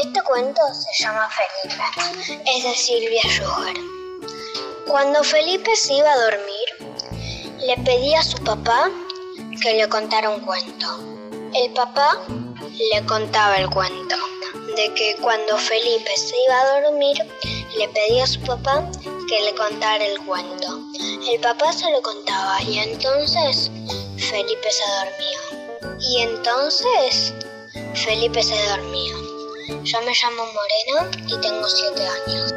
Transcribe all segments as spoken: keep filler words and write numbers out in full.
Este cuento se llama Felipe, es de Silvia Schuher. Cuando Felipe se iba a dormir, le pedía a su papá que le contara un cuento. El papá le contaba el cuento de que cuando Felipe se iba a dormir, le pedía a su papá que le contara el cuento. El papá se lo contaba y entonces Felipe se dormía. Y entonces Felipe se dormía. Yo me llamo Morena y tengo siete años.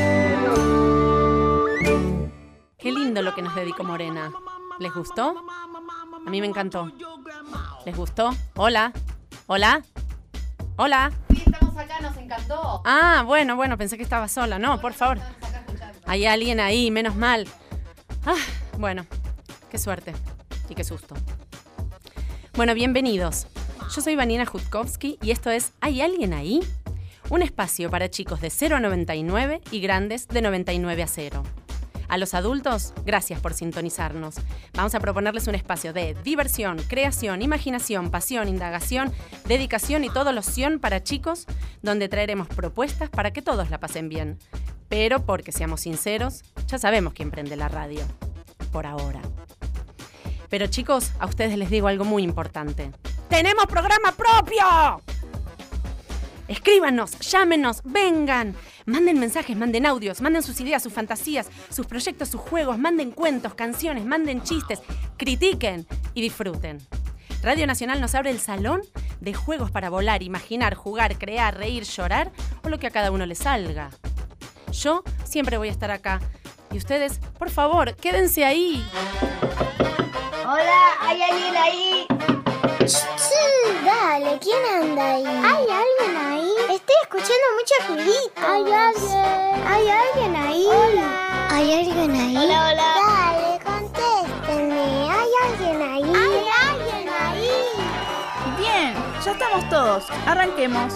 Qué lindo lo que nos dedicó Morena. ¿Les gustó? A mí me encantó. ¿Les gustó? Hola. Hola. Hola. Sí, estamos acá, nos encantó. Ah, bueno, bueno, pensé que estaba sola. No, por favor. Hay alguien ahí, menos mal. Ah, bueno, qué suerte y qué susto. Bueno, bienvenidos. Yo soy Vanina Jutkowski y esto es ¿Hay alguien ahí? Un espacio para chicos de cero a noventa y nueve y grandes de noventa y nueve a cero. A los adultos, gracias por sintonizarnos. Vamos a proponerles un espacio de diversión, creación, imaginación, pasión, indagación, dedicación y todo loción para chicos, donde traeremos propuestas para que todos la pasen bien. Pero, porque seamos sinceros, ya sabemos quién prende la radio. Por ahora. Pero chicos, a ustedes les digo algo muy importante. ¡Tenemos programa propio! Escríbanos, llámenos, vengan. Manden mensajes, manden audios, manden sus ideas, sus fantasías, sus proyectos, sus juegos, manden cuentos, canciones, manden chistes, critiquen y disfruten. Radio Nacional nos abre el salón de juegos para volar, imaginar, jugar, crear, reír, llorar o lo que a cada uno le salga. Yo siempre voy a estar acá. Y ustedes, por favor, quédense ahí. Hola, ¿hay alguien ahí? Sí, dale, ¿quién anda ahí? ¿Hay alguien ahí? Estoy escuchando mucho ruidito. ¿Hay alguien? ¿Hay alguien ahí? Hola. ¿Hay alguien ahí? Hola, hola. Dale, contéstenme. ¿Hay alguien ahí? ¿Hay alguien ahí? Bien, ya estamos todos. Arranquemos.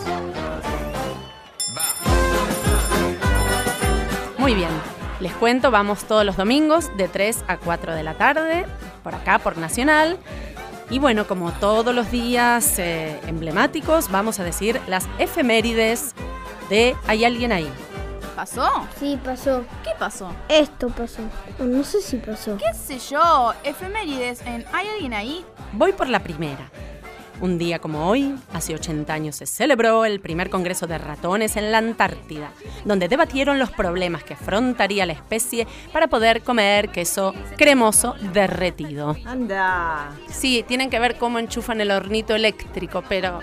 Muy bien, les cuento, vamos todos los domingos de tres a cuatro de la tarde, por acá, por Nacional. Y bueno, como todos los días eh, emblemáticos, vamos a decir las efemérides de ¿Hay alguien ahí? ¿Pasó? Sí, pasó. ¿Qué pasó? Esto pasó. No sé si pasó. ¿Qué sé yo? Efemérides en ¿Hay alguien ahí? Voy por la primera. Un día como hoy, hace ochenta años, se celebró el primer Congreso de Ratones en la Antártida, donde debatieron los problemas que afrontaría la especie para poder comer queso cremoso derretido. Anda. Sí, tienen que ver cómo enchufan el hornito eléctrico, pero...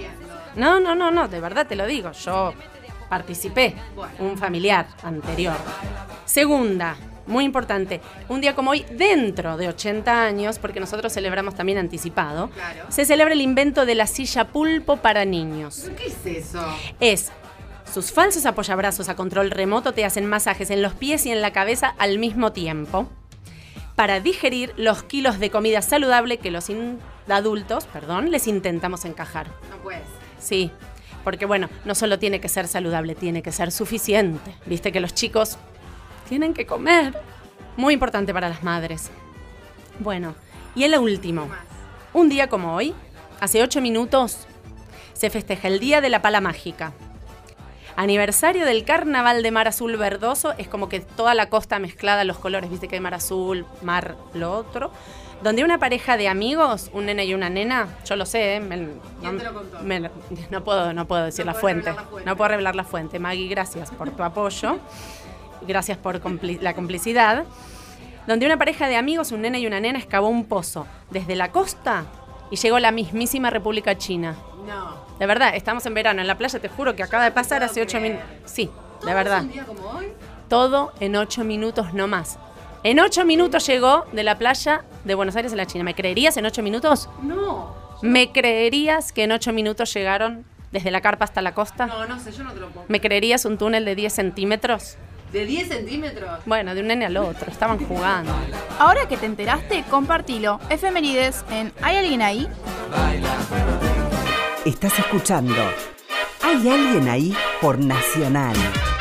No, no, no, no, de verdad te lo digo, yo participé, un familiar anterior. Segunda, muy importante, un día como hoy, dentro de ochenta años, porque nosotros celebramos también anticipado, Claro. se celebra el invento de la silla pulpo para niños. ¿Qué es eso? Es, sus falsos apoyabrazos a control remoto te hacen masajes en los pies y en la cabeza al mismo tiempo para digerir los kilos de comida saludable que los in- adultos, perdón, les intentamos encajar. No puedes. Sí, porque bueno, no solo tiene que ser saludable, tiene que ser suficiente. Viste que los chicos tienen que comer. Muy importante para las madres. Bueno, y el último. Un día como hoy, hace ocho minutos, se festeja el Día de la Pala Mágica. Aniversario del Carnaval de Mar Azul Verdoso. Es como que toda la costa mezclada, los colores, viste que hay mar azul, mar, lo otro. Donde una pareja de amigos, un nene y una nena, yo lo sé, ¿eh? me, ¿Quién te lo contó? me- no, puedo, no puedo decir No la podés fuente. revelar la fuente. No puedo revelar la fuente. Maggie, gracias por tu apoyo. Gracias por compli- la complicidad. Donde una pareja de amigos, un nene y una nena, excavó un pozo desde la costa y llegó a la mismísima República China. No. De verdad, estamos en verano en la playa, te juro que acaba de pasar hace ocho minutos. Sí, de verdad. ¿Un día como hoy? Todo en ocho minutos no más. En ocho minutos llegó de la playa de Buenos Aires a la China. ¿Me creerías en ocho minutos? No. ¿Me creerías que en ocho minutos llegaron desde la carpa hasta la costa? No, no sé, yo no te lo puedo. ¿Me creerías un túnel de diez centímetros? ¿De diez centímetros? Bueno, de un nene al otro, estaban jugando. Ahora que te enteraste, compartilo. Efemérides en ¿Hay alguien ahí? Estás escuchando ¿Hay alguien ahí? Por Nacional.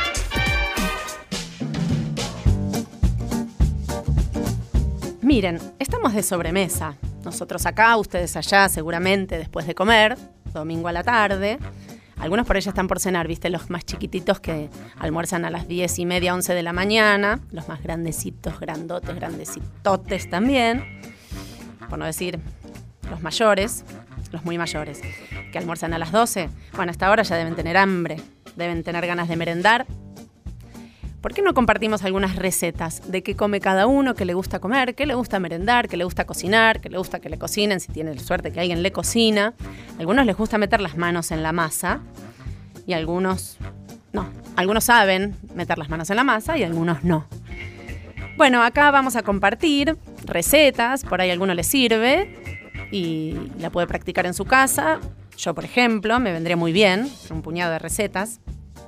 Miren, estamos de sobremesa. Nosotros acá, ustedes allá, seguramente después de comer, domingo a la tarde. Algunos por ahí ya están por cenar, ¿viste? Los más chiquititos que almuerzan a las diez y media, once de la mañana. Los más grandecitos, grandotes, grandecitotes también. Por no decir los mayores, los muy mayores, que almuerzan a las doce. Bueno, hasta ahora ya deben tener hambre, deben tener ganas de merendar. ¿Por qué no compartimos algunas recetas de qué come cada uno, qué le gusta comer, qué le gusta merendar, qué le gusta cocinar, qué le gusta que le cocinen, si tiene suerte que alguien le cocina? A algunos les gusta meter las manos en la masa y algunos no. Algunos saben meter las manos en la masa y algunos no. Bueno, acá vamos a compartir recetas, por ahí a alguno le sirve y la puede practicar en su casa. Yo, por ejemplo, me vendría muy bien un puñado de recetas.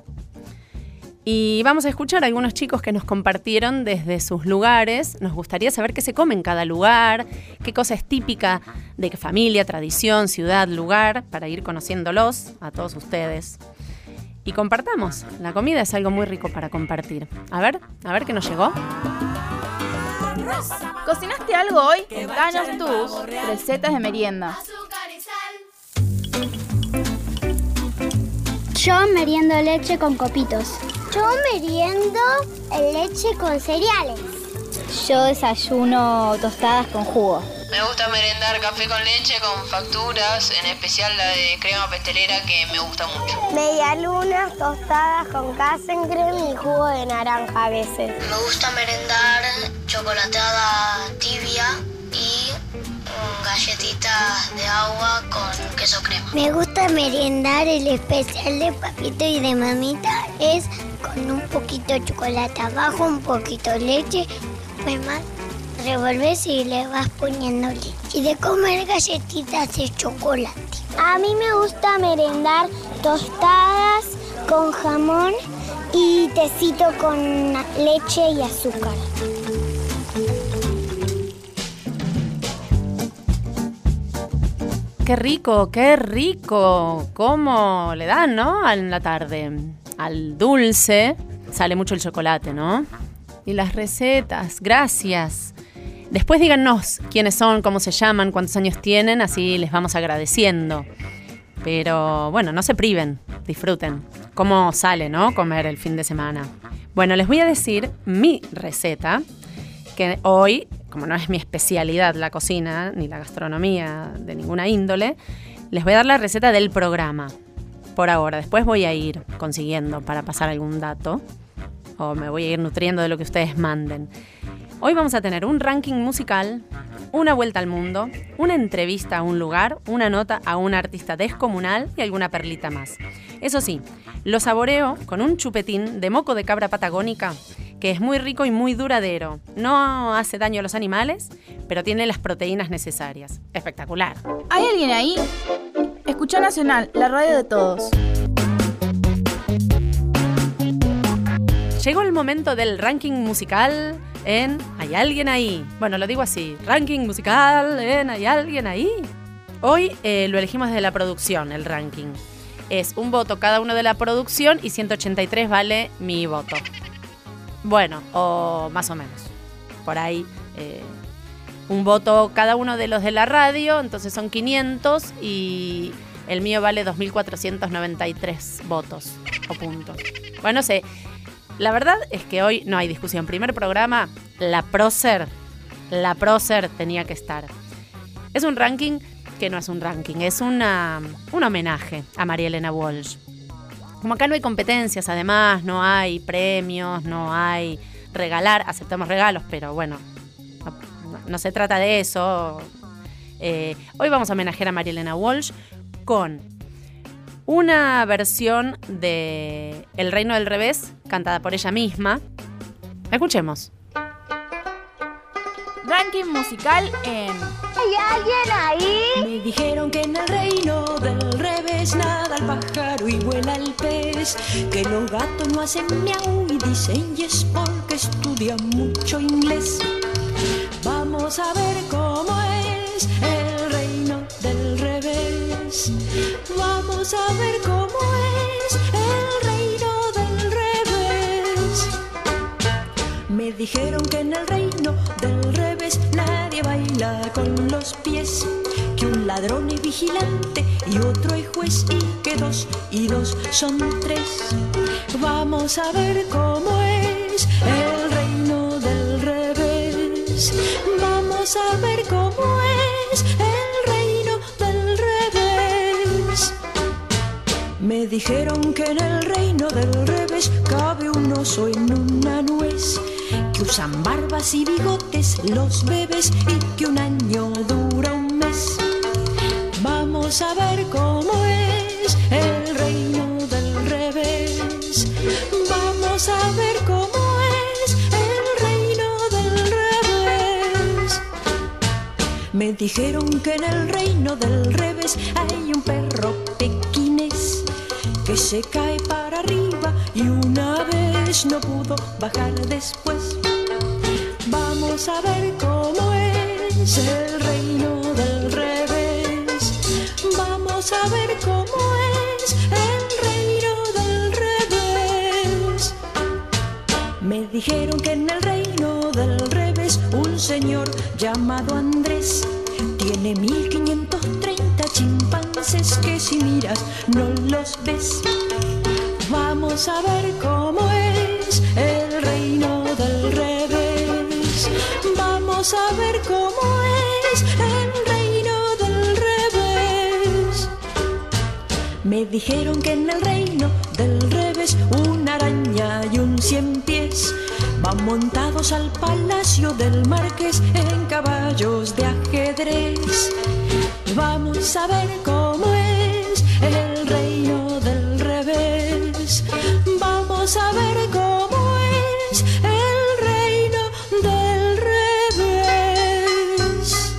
Y vamos a escuchar a algunos chicos que nos compartieron desde sus lugares. Nos gustaría saber qué se come en cada lugar, qué cosa es típica de qué familia, tradición, ciudad, lugar, para ir conociéndolos a todos ustedes. Y compartamos. La comida es algo muy rico para compartir. A ver, a ver qué nos llegó. ¿Cocinaste algo hoy? Danos tus recetas de merienda. Yo meriendo leche con copitos. Yo meriendo leche con cereales. Yo desayuno tostadas con jugo. Me gusta merendar café con leche con facturas, en especial la de crema pastelera que me gusta mucho. Medialunas, tostadas con Casencreme y jugo de naranja a veces. Me gusta merendar chocolatada tibia y mm, galletitas de agua con queso crema. Me gusta merendar el especial de papito y de mamita. Es con un poquito de chocolate abajo, un poquito de leche, después más revolves y le vas poniendo leche. Y de comer galletitas de chocolate. A mí me gusta merendar tostadas con jamón y tecito con leche y azúcar. ¡Qué rico, qué rico! ¿Cómo le dan, no? En la tarde. Al dulce sale mucho el chocolate, ¿no? Y las recetas, gracias. Después díganos quiénes son, cómo se llaman, cuántos años tienen, así les vamos agradeciendo. Pero bueno, no se priven, disfruten. Cómo sale, ¿no? Comer el fin de semana. Bueno, les voy a decir mi receta, que hoy, como no es mi especialidad la cocina, ni la gastronomía de ninguna índole, les voy a dar la receta del programa. Por ahora, después voy a ir consiguiendo para pasar algún dato, o me voy a ir nutriendo de lo que ustedes manden. Hoy vamos a tener un ranking musical, una vuelta al mundo, una entrevista a un lugar, una nota a un artista descomunal y alguna perlita más. Eso sí, lo saboreo con un chupetín de moco de cabra patagónica, que es muy rico y muy duradero. No hace daño a los animales, pero tiene las proteínas necesarias. Espectacular. ¿Hay alguien ahí? Escucha Nacional, la radio de todos. Llegó el momento del ranking musical en ¿Hay alguien ahí? Bueno, lo digo así, ranking musical en ¿Hay alguien ahí? Hoy eh, lo elegimos desde la producción, el ranking. Es un voto cada uno de la producción y ciento ochenta y tres vale mi voto. Bueno, o más o menos. Por ahí, eh, un voto cada uno de los de la radio, entonces son quinientos y el mío vale dos mil cuatrocientos noventa y tres votos o puntos. Bueno, no sé. La verdad es que hoy no hay discusión. Primer programa, la prócer, la prócer tenía que estar. Es un ranking que no es un ranking, es una, un homenaje a María Elena Walsh. Como acá no hay competencias, además, no hay premios, no hay regalar, aceptamos regalos, pero bueno, no, no, no se trata de eso. Eh, hoy vamos a homenajear a María Elena Walsh con una versión de El Reino del Revés, cantada por ella misma. Escuchemos. Ranking musical en ¿Hay alguien ahí? Me dijeron que en el reino del revés nada el pájaro y vuela el pez, que los gatos no hacen miau y dicen yes porque estudian mucho inglés. Vamos a ver cómo es el reino del revés. Vamos a ver cómo es el reino del revés. Me dijeron que en el reino del revés nadie baila con los pies, que un ladrón es vigilante y otro es juez y que dos y dos son tres. Vamos a ver cómo es el reino del revés. Vamos a ver cómo es el reino del revés. Me dijeron que en el reino del revés cabe un oso en una nuez, que usan barbas y bigotes los bebés y que un año dura un mes. Vamos a ver cómo es el reino del revés. Vamos a ver cómo es el reino del revés. Me dijeron que en el reino del revés hay un perro pequinés que se cae para arriba y una vez no pudo bajar después. Vamos a ver cómo es el reino del revés. Vamos a ver cómo es el reino del revés. Me dijeron que en el reino del revés un señor llamado Andrés tiene mil quinientos treinta chimpancés que si miras no los ves. Vamos a ver cómo es el reino del revés. Vamos a ver cómo es el reino del revés. Me dijeron que en el reino del revés una araña y un cien pies van montados al palacio del marqués en caballos de ajedrez. Vamos a ver cómo es el reino del revés. Vamos a ver cómo es el reino del revés.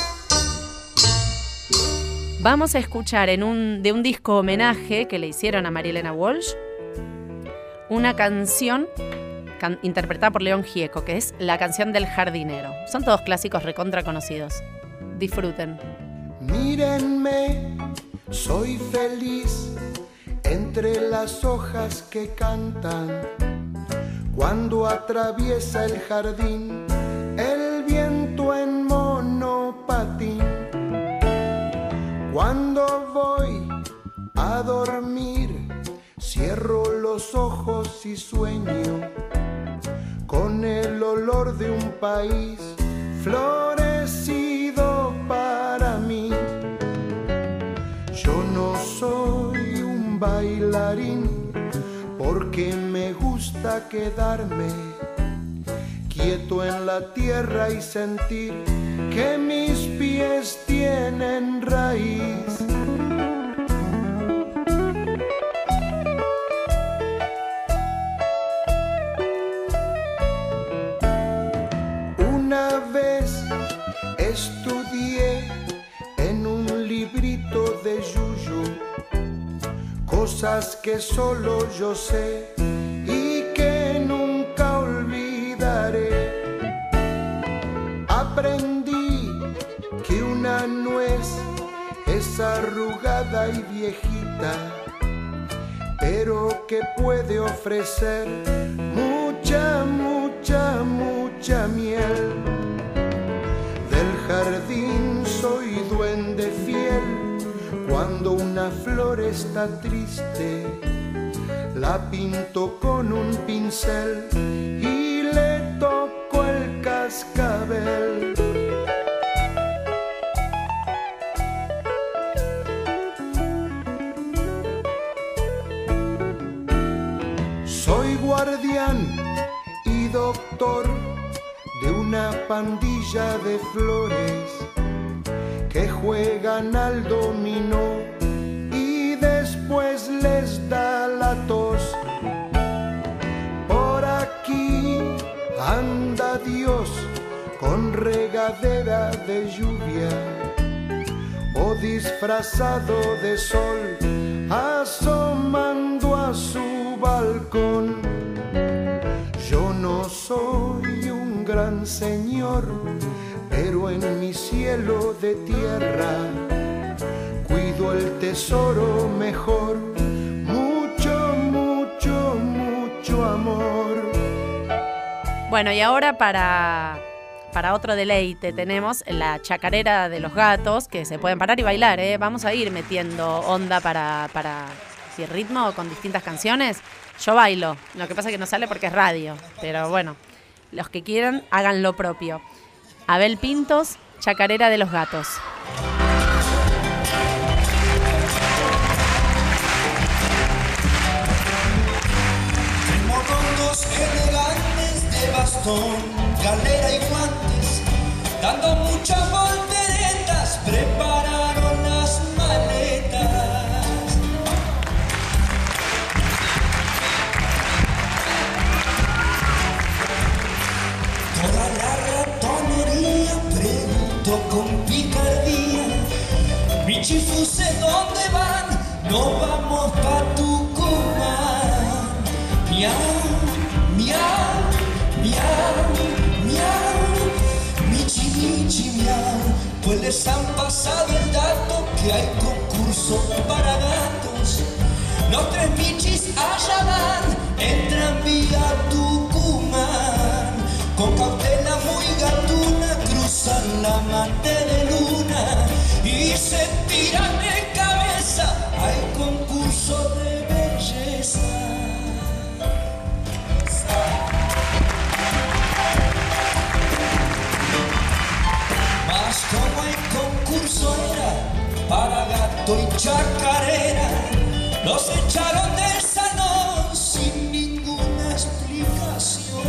Vamos a escuchar en un, de un disco homenaje que le hicieron a María Elena Walsh una canción can, interpretada por León Gieco, que es La canción del jardinero. Son todos clásicos recontra conocidos. Disfruten. Mírenme, soy feliz entre las hojas que cantan. Cuando atraviesa el jardín el viento en monopatín. Cuando voy a dormir cierro los ojos y sueño con el olor de un país florecido para mí. Yo no soy un bailarín porque me gusta quedarme quieto en la tierra y sentir que mis pies tienen raíz. Una vez estudié en un librito de Yuyu cosas que solo yo sé y que nunca olvidaré. Aprendí que una nuez es arrugada y viejita, pero que puede ofrecer mucha, mucha, mucha miel. Del jardín soy duende fiel. Cuando una flor está triste, la pinto con un pincel y le toco el cascabel. Soy guardián y doctor de una pandilla de flores que juegan al dominó y después les da la tos. Por aquí anda Dios con regadera de lluvia o disfrazado de sol asomando a su balcón. Yo no soy un gran señor, pero en mi cielo de tierra cuido el tesoro mejor. Mucho, mucho, mucho amor. Bueno, y ahora para, para otro deleite tenemos la chacarera de los gatos, que se pueden parar y bailar, ¿eh? Vamos a ir metiendo onda para, para ¿sí, ritmo con distintas canciones? Yo bailo, lo que pasa es que no sale porque es radio, pero bueno, los que quieran hagan lo propio. Abel Pintos, chacarera de los gatos. Morrondos elegantes de bastón, galera y guantes, dando muchas volteretas, prepararon las maletas. Toda la ratonería preguntó con picardía: mi chifuse, ¿dónde van? No vamos pa' Tucumán. Miau, miau, miau, miau, michi, michi, miau. Pues les han pasado el dato que hay concurso para gatos. Los tres michis allá van, entran vía Tucumán. Con cautela muy gatuna cruzan la mante de luna y se tiran de cabeza. Hay concurso de belleza. Mas como el concurso era para gato y chacarera, los echaron del salón sin ninguna explicación.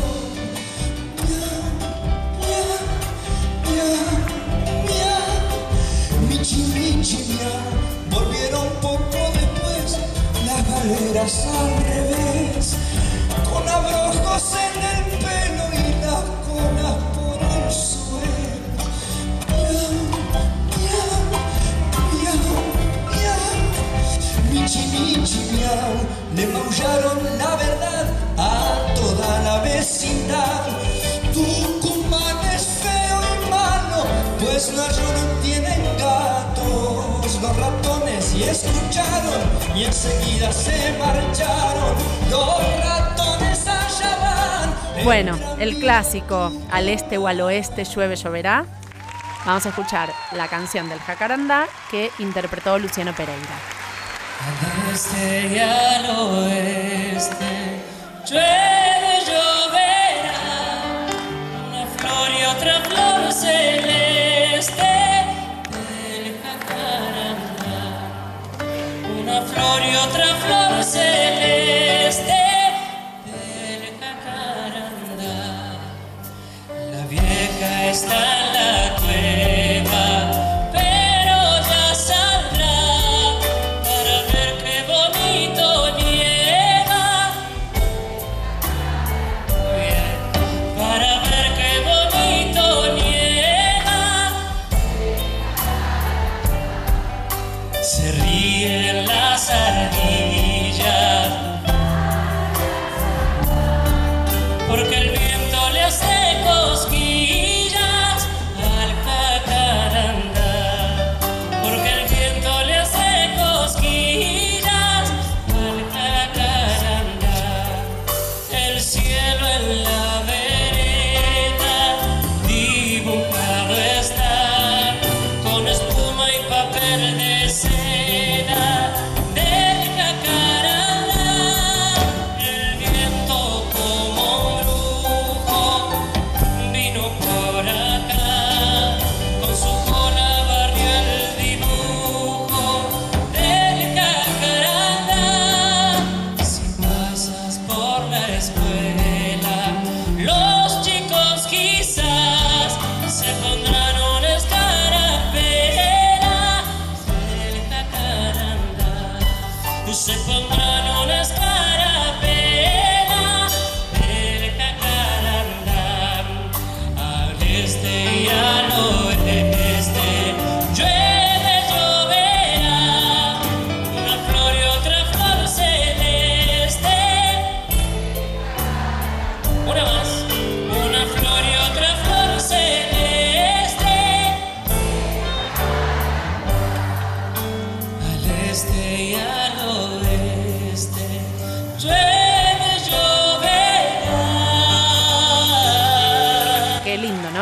Miau, miau, miau, miau, michi, michi, miau. Volvieron poco después las galeras al revés, con abrojos en el pelo y las colas por el suelo. Michi, michi, miau, le maullaron la verdad a toda la vecindad. Tucumán es feo y malo, pues no no tienen gatos. Los ratones y escucharon y enseguida se marcharon. Los ratones allá van. Bueno, el clásico Al este o al oeste llueve, lloverá. Vamos a escuchar la canción del Jacarandá que interpretó Luciano Pereira. Al este y al oeste llueve, lloverá, una flor y otra flor celeste del jacarandá, una flor y otra flor celeste del jacarandá. La vieja está en la cueva, pero ya saldrá. Porque el viento le hace cosquillas al jacarandá, porque el viento le hace cosquillas al jacarandá. El cielo en la vereda dibujado está con espuma y papel de seda del jacarandá. El viento como un brujo vino por acá, con su cola barrió el dibujo del jacarandá. Si pasas por la escuela, los chicos quizás se pondrán una escarapela del jacarandá, se pondrán una escarapela del jacarandá. Al este y al oeste llueve, lloverá, una flor y otra flor celeste. Una más, una flor y otra flor celeste. Al este y al oeste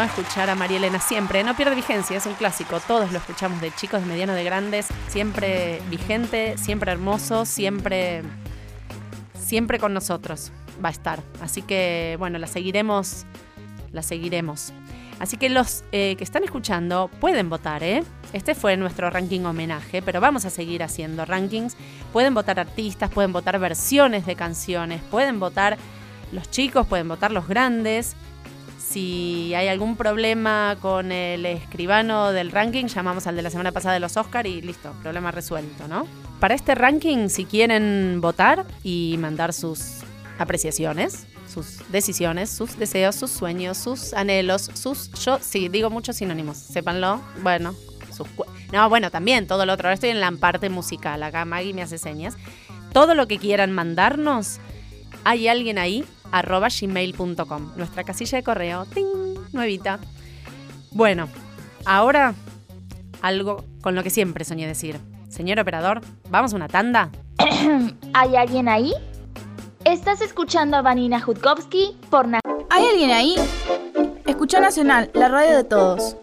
¿no? Escuchar a María Elena siempre. No pierde vigencia, es un clásico. Todos lo escuchamos, de chicos, de medianos, de grandes. Siempre vigente, siempre hermoso, siempre, siempre con nosotros va a estar. Así que, bueno, la seguiremos, la seguiremos. Así que los eh, que están escuchando pueden votar, ¿eh? Este fue nuestro ranking homenaje, pero vamos a seguir haciendo rankings. Pueden votar artistas, pueden votar versiones de canciones, pueden votar los chicos, pueden votar los grandes. Si hay algún problema con el escribano del ranking, llamamos al de la semana pasada de los Oscar y listo, problema resuelto, ¿no? Para este ranking, si quieren votar y mandar sus apreciaciones, sus decisiones, sus deseos, sus sueños, sus anhelos, sus... Yo, sí, digo muchos sinónimos, sépanlo. Bueno, sus... No, bueno, también todo lo otro. Ahora estoy en la parte musical. Acá Maggie me hace señas. Todo lo que quieran mandarnos, hay alguien ahí, arroba gmail punto com. Nuestra casilla de correo, ¡ting!, nuevita. Bueno, ahora algo con lo que siempre soñé decir. Señor operador, ¿vamos a una tanda? ¿Hay alguien ahí? Estás escuchando a Vanina Jutkowski por Na- ¿Hay alguien ahí? Escucha Nacional, la radio de todos.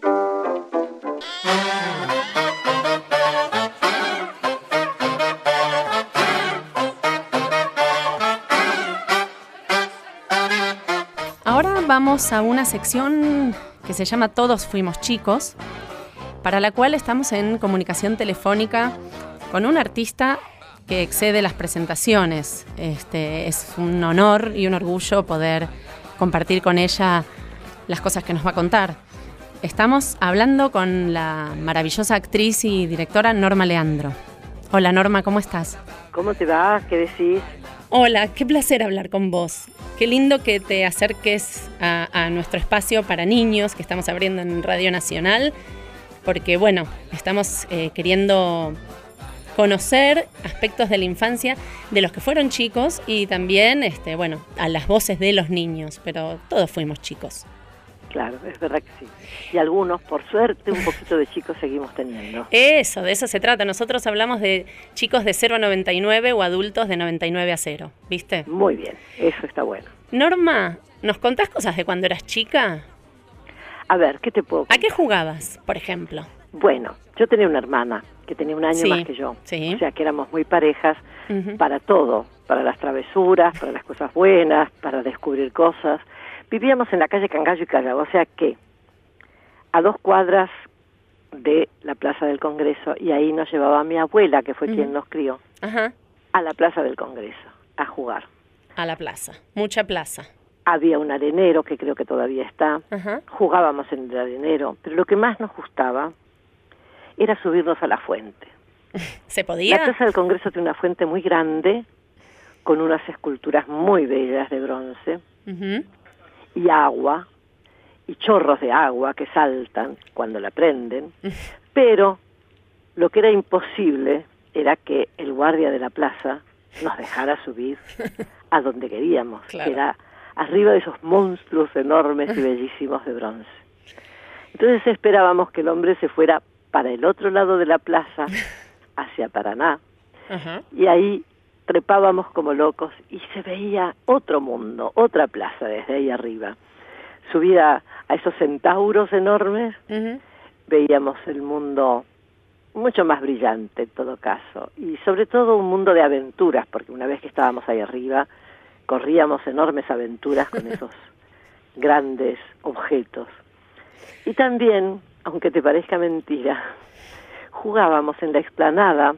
Ahora vamos a una sección que se llama Todos Fuimos Chicos, para la cual estamos en comunicación telefónica con un artista que excede las presentaciones. Este, es un honor y un orgullo poder compartir con ella las cosas que nos va a contar. Estamos hablando con la maravillosa actriz y directora Norma Leandro. Hola Norma, ¿cómo estás? ¿Cómo te va? ¿Qué decís? Hola, qué placer hablar con vos. Qué lindo que te acerques a, a nuestro espacio para niños que estamos abriendo en Radio Nacional, porque bueno, estamos eh, queriendo conocer aspectos de la infancia de los que fueron chicos y también, este, bueno, a las voces de los niños, pero todos fuimos chicos. Claro, es verdad que sí. Y algunos, por suerte, un poquito de chicos seguimos teniendo. Eso, de eso se trata. Nosotros hablamos de chicos de cero a noventa y nueve o adultos de noventa y nueve a cero, ¿viste? Muy bien, eso está bueno. Norma, ¿nos contás cosas de cuando eras chica? A ver, ¿qué te puedo contar? ¿A qué jugabas, por ejemplo? Bueno, yo tenía una hermana que tenía un año sí, más que yo. Sí. O sea, que éramos muy parejas uh-huh. para todo, para las travesuras, para las cosas buenas, para descubrir cosas. Vivíamos en la calle Cangallo y Callao, o sea que a dos cuadras de la Plaza del Congreso, y ahí nos llevaba mi abuela, que fue uh-huh. quien nos crió, uh-huh. a la Plaza del Congreso, a jugar. A la plaza, mucha plaza. Había un arenero, que creo que todavía está, uh-huh. jugábamos en el arenero, pero lo que más nos gustaba era subirnos a la fuente. ¿Se podía? La Plaza del Congreso tiene una fuente muy grande, con unas esculturas muy bellas de bronce, uh-huh. y agua, y chorros de agua que saltan cuando la prenden, pero lo que era imposible era que el guardia de la plaza nos dejara subir a donde queríamos, claro. que era arriba de esos monstruos enormes y bellísimos de bronce. Entonces esperábamos que el hombre se fuera para el otro lado de la plaza, hacia Paraná, uh-huh. y ahí trepábamos como locos y se veía otro mundo, otra plaza desde ahí arriba. Subía a esos centauros enormes, uh-huh. veíamos el mundo mucho más brillante en todo caso, y sobre todo un mundo de aventuras, porque una vez que estábamos ahí arriba, corríamos enormes aventuras con esos grandes objetos. Y también, aunque te parezca mentira, jugábamos en la explanada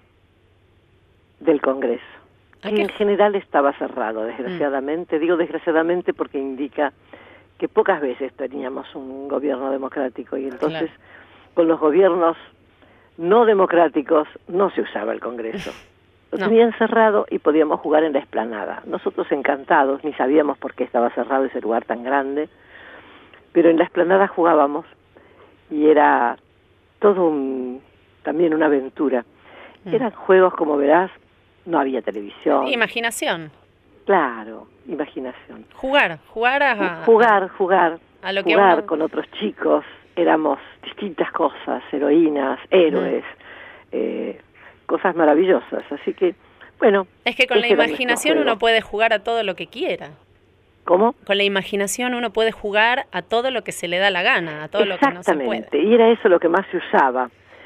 del Congreso, que en general estaba cerrado, desgraciadamente. Mm. Digo desgraciadamente porque indica que pocas veces teníamos un gobierno democrático, y entonces claro. con los gobiernos no democráticos no se usaba el Congreso. Lo no. tenían cerrado y podíamos jugar en la explanada. Nosotros encantados, ni sabíamos por qué estaba cerrado ese lugar tan grande, pero en la explanada jugábamos y era todo un, también una aventura. Mm. Eran juegos, como verás, no había televisión. Imaginación. Claro, imaginación. Jugar, jugar a... Jugar, jugar. A lo que jugar uno... con otros chicos. Éramos distintas cosas, heroínas, héroes, mm. eh, cosas maravillosas. Así que, bueno... Es que con la imaginación uno puede jugar a todo lo que quiera. ¿Cómo? Con la imaginación uno puede jugar a todo lo que se le da la gana, a todo lo que no se puede. Exactamente, y era eso lo que más se usaba.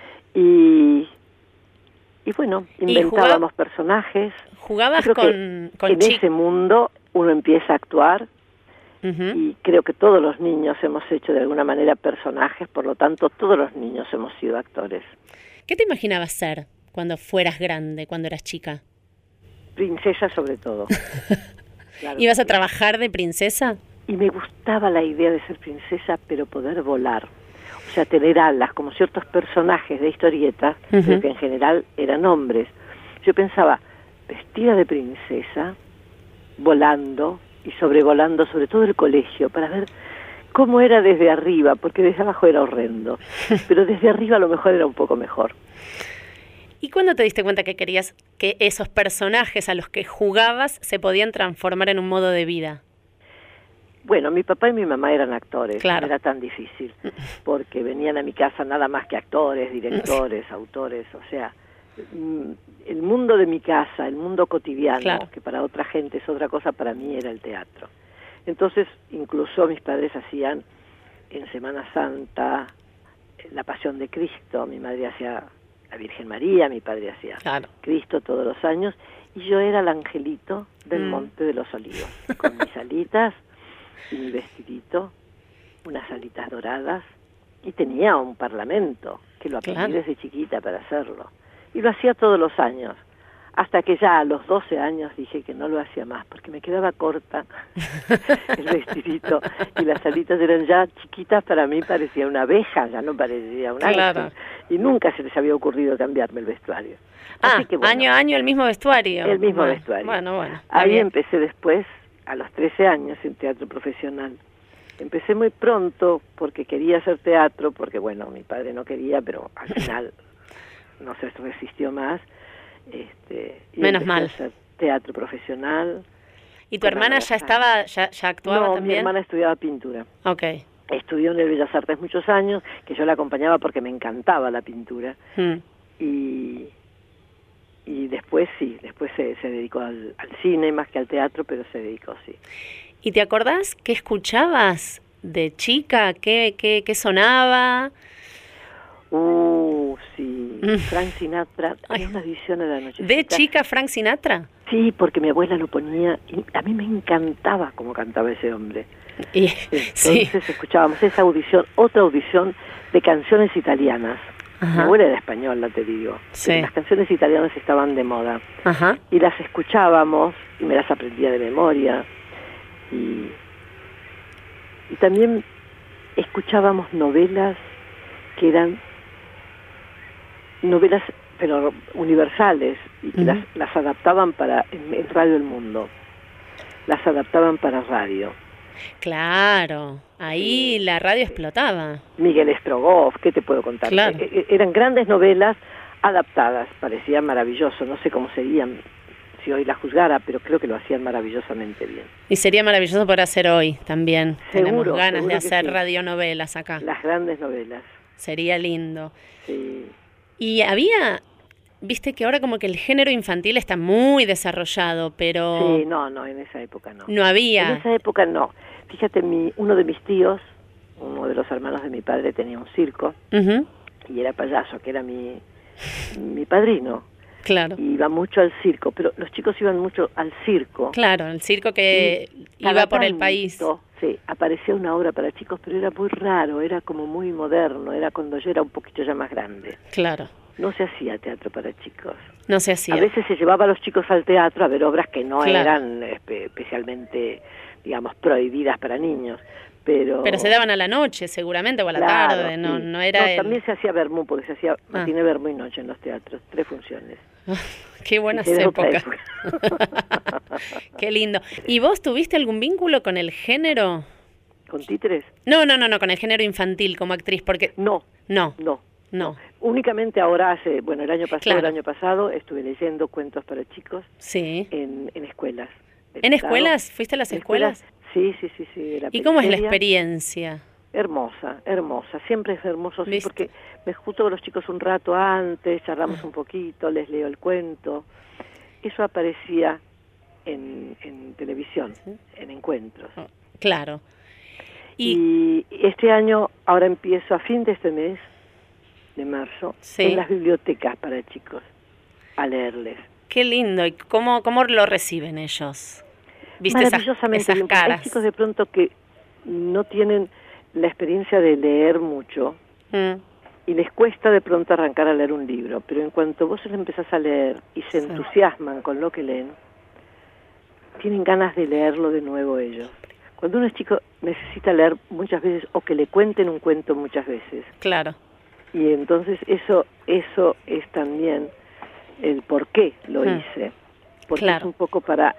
Y, y bueno, inventábamos jugab- personajes. ¿Jugabas Yo creo con, que con en chi- ese mundo uno empieza a actuar. Ujú. Y creo que todos los niños hemos hecho de alguna manera personajes, por lo tanto todos los niños hemos sido actores. ¿Qué te imaginabas ser cuando fueras grande, cuando eras chica? Princesa sobre todo. Claro. ¿Ibas a trabajar de princesa? Y me gustaba la idea de ser princesa, pero poder volar. O sea, tener alas, como ciertos personajes de historietas, Ujú. pero que en general eran hombres. Yo pensaba, vestida de princesa, volando y sobrevolando sobre todo el colegio, para ver cómo era desde arriba, porque desde abajo era horrendo, pero desde arriba a lo mejor era un poco mejor. ¿Y cuándo te diste cuenta que querías que esos personajes a los que jugabas se podían transformar en un modo de vida? Bueno, mi papá y mi mamá eran actores, Claro. no era tan difícil, porque venían a mi casa nada más que actores, directores, autores, o sea, mm, el mundo de mi casa, el mundo cotidiano, Claro. que para otra gente es otra cosa, para mí era el teatro. Entonces, incluso mis padres hacían en Semana Santa La Pasión de Cristo, mi madre hacía la Virgen María, mi padre hacía Claro. Cristo todos los años, y yo era el angelito del Mm. Monte de los Olivos, con mis alitas y mi vestidito, unas alitas doradas, y tenía un parlamento, que lo aprendí Claro. desde chiquita para hacerlo. Y lo hacía todos los años, hasta que ya a los doce años dije que no lo hacía más, porque me quedaba corta el vestidito, y las alitas eran ya chiquitas, para mí parecía una abeja, ya no parecía un ángel, Claro. y nunca se les había ocurrido cambiarme el vestuario. Ah, Así que, bueno, año a año el mismo vestuario. el mismo Bueno, vestuario. Bueno, bueno. está Ahí bien. empecé después, a los trece años, en teatro profesional. Empecé muy pronto porque quería hacer teatro, porque bueno, mi padre no quería, pero al final no se resistió más. Este, y Menos empecé mal. a hacer teatro profesional. ¿Y tu con hermana ya Ana estaba, ya, ya actuaba No, también? mi hermana estudiaba pintura. Ok. Estudió en el Bellas Artes muchos años, que yo la acompañaba porque me encantaba la pintura. Mm. Y, y después sí, después se, se dedicó al, al cine más que al teatro, pero se dedicó, sí. ¿Y te acordás qué escuchabas de chica? ¿Qué, qué, qué sonaba? Uh, sí, Mm. Frank Sinatra, hay una edición de la noche. ¿De chica Frank Sinatra? Sí, porque mi abuela lo ponía y a mí me encantaba cómo cantaba ese hombre. Y, Entonces sí. escuchábamos esa audición, otra audición de canciones italianas. Mi Ajá. abuela era española, te digo. Sí. Pero las canciones italianas estaban de moda. Ajá. Y las escuchábamos y me las aprendía de memoria. Y, y también escuchábamos novelas que eran novelas pero universales y que Ujú. las, las adaptaban para en, en Radio El Mundo, las adaptaban para radio. Claro, ahí la radio explotaba. Miguel Strogoff, ¿qué te puedo contar? Claro. Eh, eh, eran grandes novelas adaptadas, parecía maravilloso, no sé cómo serían si hoy la juzgara, pero creo que lo hacían maravillosamente bien. Y sería maravilloso poder hacer hoy también. Seguro, Tenemos ganas seguro de que hacer sí. radionovelas acá. Las grandes novelas. Sería lindo. Sí. Y había, viste que ahora como que el género infantil está muy desarrollado, pero Sí, no, no, en esa época no. no había. En esa época no. Fíjate, mi, uno de mis tíos, uno de los hermanos de mi padre, tenía un circo Ujú. y era payaso, que era mi, mi padrino. Claro. Y iba mucho al circo, pero los chicos iban mucho al circo. Claro, el circo que Y cada iba por el tanto, país. Sí, aparecía una obra para chicos, pero era muy raro, era como muy moderno, era cuando yo era un poquito ya más grande. Claro, No se hacía teatro para chicos. no se hacía. A veces se llevaba a los chicos al teatro a ver obras que no Claro. eran espe- especialmente, digamos, prohibidas para niños. Pero, Pero se daban a la noche seguramente o a la Claro, tarde, no, sí. no era No, el... también se hacía vermú, porque se hacía Ah. matiné, vermú y noche en los teatros, tres funciones. Qué buenas Era otra épocas. Qué lindo. ¿Y vos tuviste algún vínculo con el género? ¿Con títeres? No, no, no, no, con el género infantil como actriz, porque... No. No. No. No. Únicamente ahora hace, bueno, el año pasado, Claro. el año pasado estuve leyendo cuentos para chicos Sí. en, en escuelas. del ¿En Estado. escuelas? ¿Fuiste a las escuelas? Sí, sí, sí, sí. de la ¿Y cómo es la periferia. experiencia? Hermosa, hermosa. Siempre es hermoso, sí, ¿Viste? porque me junto con los chicos un rato antes, charlamos un poquito, les leo el cuento. Eso aparecía en, en televisión, en encuentros. Claro. Y, y este año, ahora empiezo a fin de este mes, de marzo, sí. en las bibliotecas para chicos, a leerles. Qué lindo. ¿Y cómo, cómo lo reciben ellos? ¿Viste Maravillosamente esas, esas bien. caras? Hay chicos de pronto que no tienen la experiencia de leer mucho mm. y les cuesta de pronto arrancar a leer un libro, pero en cuanto vos les empezás a leer y se sí. entusiasman con lo que leen, tienen ganas de leerlo de nuevo ellos. Cuando uno es chico necesita leer muchas veces o que le cuenten un cuento muchas veces. Claro. Y entonces eso eso es también el por qué lo mm. hice. Porque claro. es un poco para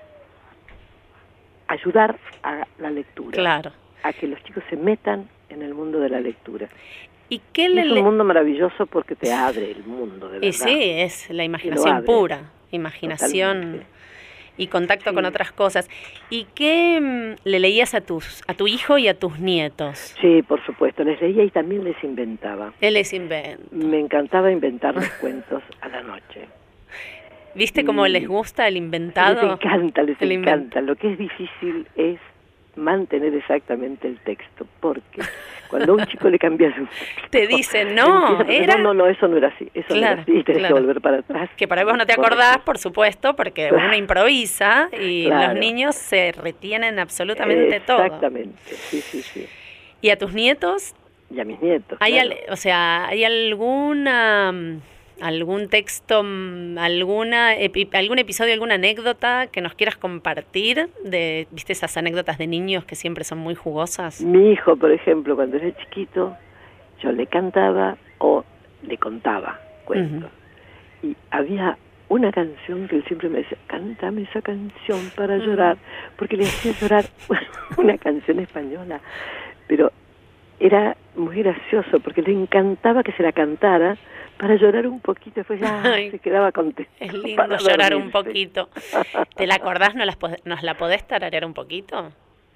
ayudar a la lectura. Claro. A que los chicos se metan en el mundo de la lectura. ¿Y qué le es un mundo maravilloso porque te abre el mundo, de verdad. Y sí, es la imaginación pura. Imaginación. Totalmente. Y contacto sí. con otras cosas. ¿Y qué mm, le leías a tus a tu hijo y a tus nietos? Sí, por supuesto, les leía y también les inventaba. Él les inventa. Me encantaba inventar los cuentos a la noche. ¿Viste cómo y les gusta el inventado? Les encanta, les el encanta. Lo que es difícil es mantener exactamente el texto, porque cuando a un chico le cambias un texto, te dicen, no, era... no, no, no, eso no era así, eso claro, no era así, tenés claro. que volver para atrás. Que para vos no te acordás, por supuesto, porque claro. uno improvisa y claro. los niños se retienen absolutamente exactamente. todo. Exactamente, sí, sí, sí. ¿Y a tus nietos? Y a mis nietos, ¿Hay claro. al, o sea, ¿hay alguna... algún texto, alguna epi, algún episodio, alguna anécdota que nos quieras compartir de, viste, esas anécdotas de niños que siempre son muy jugosas? Mi hijo, por ejemplo, cuando era chiquito, yo le cantaba o le contaba cuentos. Uh-huh. Y había una canción que él siempre me decía, cántame esa canción para uh-huh. llorar, porque le hacía llorar una canción española, pero era muy gracioso porque le encantaba que se la cantara para llorar un poquito, después ya Ay, se quedaba contento. Es lindo llorar dormirse. Un poquito. ¿Te la acordás? ¿Nos la, ¿Nos la podés tararear un poquito?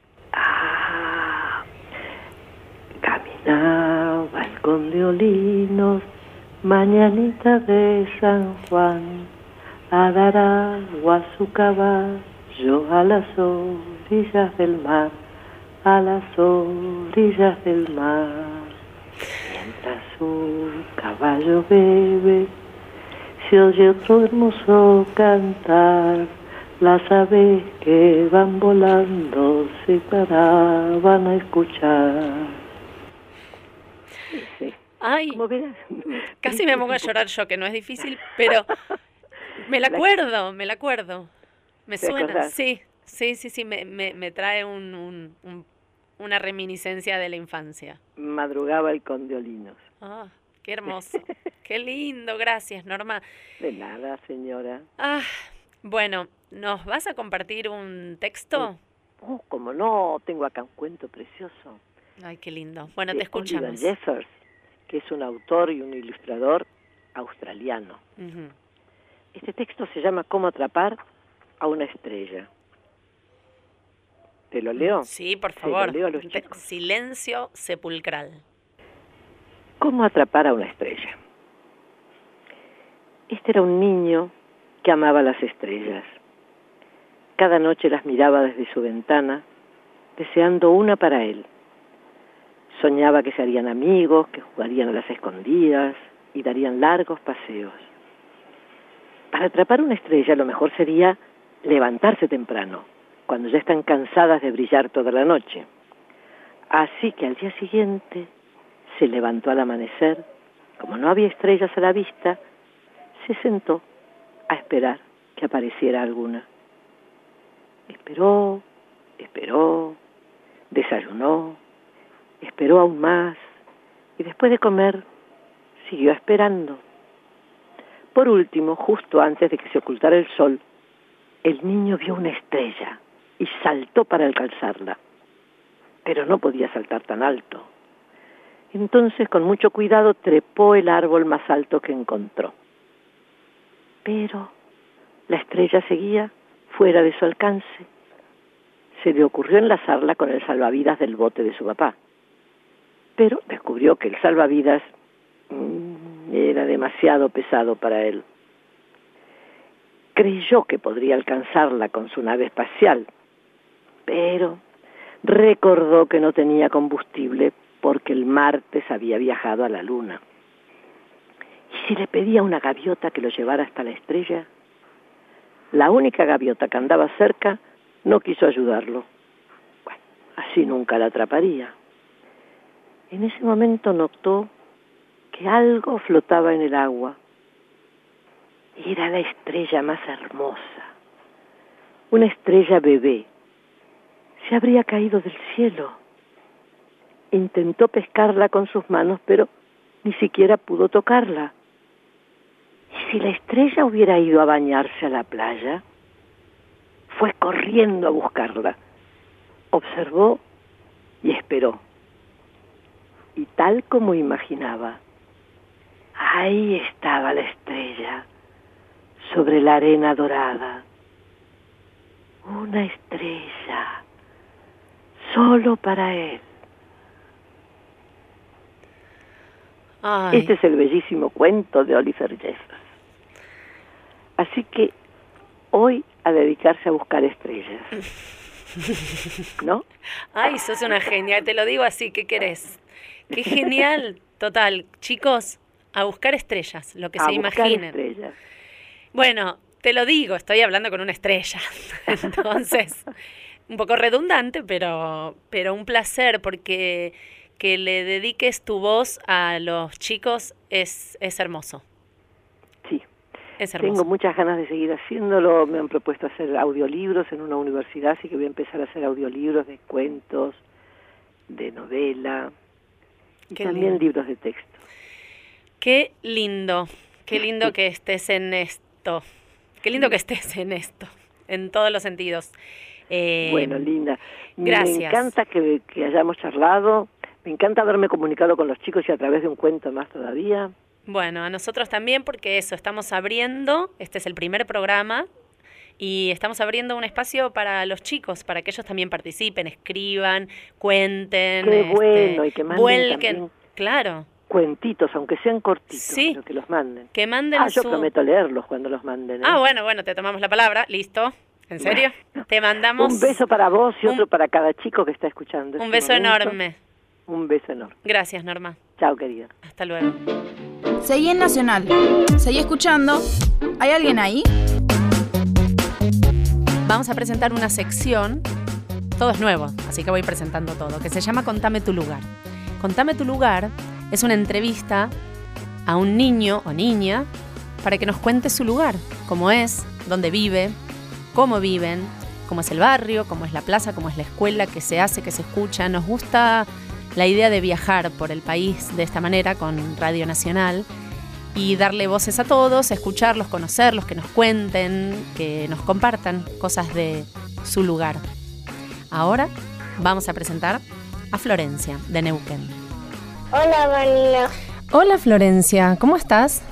Ah, caminaba el conde Olinos, mañanita de San Juan, a dar agua a su caballo a las orillas del mar, a las orillas del mar. Mientras su caballo bebe, se oye otro hermoso cantar. Las aves que van volando se paraban a escuchar. Sí. Ay, casi me pongo a llorar yo, que no es difícil, pero me la acuerdo, me la acuerdo. Me suena, sí, sí, sí, sí, me, me, me trae un... un, un una reminiscencia de la infancia. Madrugaba el conde Olinos. Ah, qué hermoso. Qué lindo, gracias, Norma. De nada, señora. Ah, bueno, ¿nos vas a compartir un texto? Oh, oh, como no, tengo acá un cuento precioso. Ay, qué lindo. Bueno, te escuchamos. Oliver Jeffers, que es un autor y un ilustrador australiano. Uh-huh. Este texto se llama Cómo atrapar a una estrella. ¿Te lo leo? Sí, por favor. Sí, lo leo a los chicos. Silencio sepulcral. ¿Cómo atrapar a una estrella? Este era un niño que amaba las estrellas. Cada noche las miraba desde su ventana, deseando una para él. Soñaba que se harían amigos, que jugarían a las escondidas y darían largos paseos. Para atrapar una estrella lo mejor sería levantarse temprano, cuando ya están cansadas de brillar toda la noche. Así que al día siguiente se levantó al amanecer, como no había estrellas a la vista, se sentó a esperar que apareciera alguna. Esperó, esperó, desayunó, esperó aún más, y después de comer, siguió esperando. Por último, justo antes de que se ocultara el sol, el niño vio una estrella y saltó para alcanzarla, pero no podía saltar tan alto. Entonces, con mucho cuidado, trepó el árbol más alto que encontró. Pero la estrella seguía fuera de su alcance. Se le ocurrió enlazarla con el salvavidas del bote de su papá, pero descubrió que el salvavidas mmm, era demasiado pesado para él. creyó que podría alcanzarla con su nave espacial, pero recordó que no tenía combustible porque el martes había viajado a la Luna. ¿Y si le pedía a una gaviota que lo llevara hasta la estrella? La única gaviota que andaba cerca no quiso ayudarlo. Bueno, así nunca la atraparía. En ese momento notó que algo flotaba en el agua. Y era la estrella más hermosa. Una estrella bebé. Se habría caído del cielo. Intentó pescarla con sus manos, pero ni siquiera pudo tocarla. ¿Y si la estrella hubiera ido a bañarse a la playa? Fue corriendo a buscarla. Observó y esperó. Y tal como imaginaba, ahí estaba la estrella, sobre la arena dorada. Una estrella, solo para él. Ay. Este es el bellísimo cuento de Oliver Jeffers. Así que hoy a dedicarse a buscar estrellas. ¿No? Ay, sos una genia, te lo digo así, ¿qué querés? Qué genial, total. Chicos, a buscar estrellas, lo que a se buscar imaginen. Estrellas. Bueno, te lo digo, estoy hablando con una estrella. Entonces, un poco redundante, pero, pero un placer, porque que le dediques tu voz a los chicos es, es hermoso. Sí. Es hermoso. Tengo muchas ganas de seguir haciéndolo. Me han propuesto hacer audiolibros en una universidad, así que voy a empezar a hacer audiolibros de cuentos, de novela, y Qué también lindo. libros de texto. Qué lindo, qué lindo que estés en esto. Qué lindo que estés en esto, en todos los sentidos. Eh, Bueno, Linda, gracias. Me encanta que, que hayamos charlado, me encanta haberme comunicado con los chicos y a través de un cuento más todavía. Bueno, a nosotros también, porque eso, estamos abriendo, este es el primer programa, y estamos abriendo un espacio para los chicos, para que ellos también participen, escriban, cuenten. Qué este, bueno, y que manden vuelquen, también claro. Cuentitos, aunque sean cortitos, Sí. pero que los manden. Que manden Ah, yo su... prometo leerlos cuando los manden. ¿eh? Ah, bueno, bueno, te tomamos la palabra, listo. ¿En serio? Bueno. Te mandamos... Un beso para vos y un- otro para cada chico que está escuchando. Un este beso momento. enorme. Un beso enorme. Gracias, Norma. Chao, querida. Hasta luego. Seguí en Nacional. Seguí escuchando. ¿Hay alguien ahí? Vamos a presentar una sección, todo es nuevo, así que voy presentando todo, que se llama Contame tu lugar. Contame tu lugar es una entrevista a un niño o niña para que nos cuente su lugar, cómo es, dónde vive, cómo viven, cómo es el barrio, cómo es la plaza, cómo es la escuela, qué se hace, qué se escucha. Nos gusta la idea de viajar por el país de esta manera con Radio Nacional y darle voces a todos, escucharlos, conocerlos, que nos cuenten, que nos compartan cosas de su lugar. Ahora vamos a presentar a Florencia, de Neuquén. Hola, Vanina. Hola Florencia, ¿cómo estás?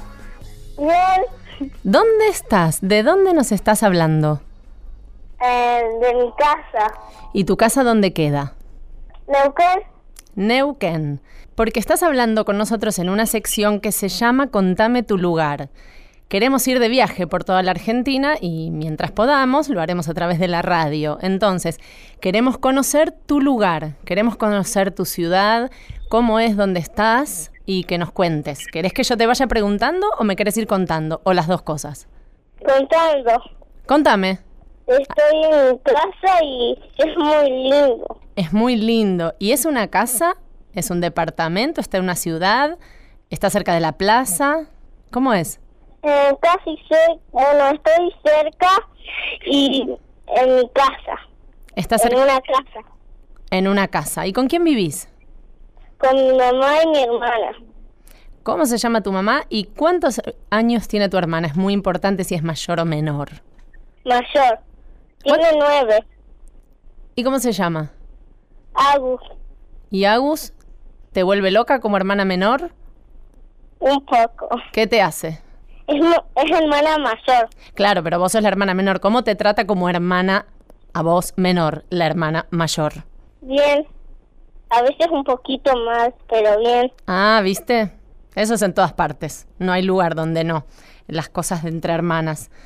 Bien, ¿Dónde estás? ¿De dónde nos estás hablando? eh, de mi casa. ¿Y tu casa dónde queda? Neuquén. Neuquén. Porque estás hablando con nosotros en una sección que se llama Contame tu lugar. Queremos ir de viaje por toda la Argentina y mientras podamos lo haremos a través de la radio. Entonces, queremos conocer tu lugar, queremos conocer tu ciudad, cómo es, dónde estás y que nos cuentes. ¿Querés que yo te vaya preguntando o me querés ir contando? O las dos cosas. Contando. Contame. Estoy en mi casa y es muy lindo. Es muy lindo. ¿Y es una casa? ¿Es un departamento? ¿Está en una ciudad? ¿Está cerca de la plaza? ¿Cómo es? Eh, casi cerca, bueno, estoy cerca y en mi casa. Está En cerca una casa. en una casa. ¿Y con quién vivís? Con mi mamá y mi hermana. ¿Cómo se llama tu mamá y cuántos años tiene tu hermana? Es muy importante si es mayor o menor. Mayor. Tiene nueve. ¿Y cómo se llama? Agus. ¿Y Agus te vuelve loca como hermana menor? Un poco. ¿Qué te hace? Es, mu- es hermana mayor. Claro, pero vos sos la hermana menor. ¿Cómo te trata como hermana a vos menor, la hermana mayor? Bien. A veces un poquito más, pero bien. Ah, ¿viste? Eso es en todas partes. No hay lugar donde no. Las cosas de entre hermanas.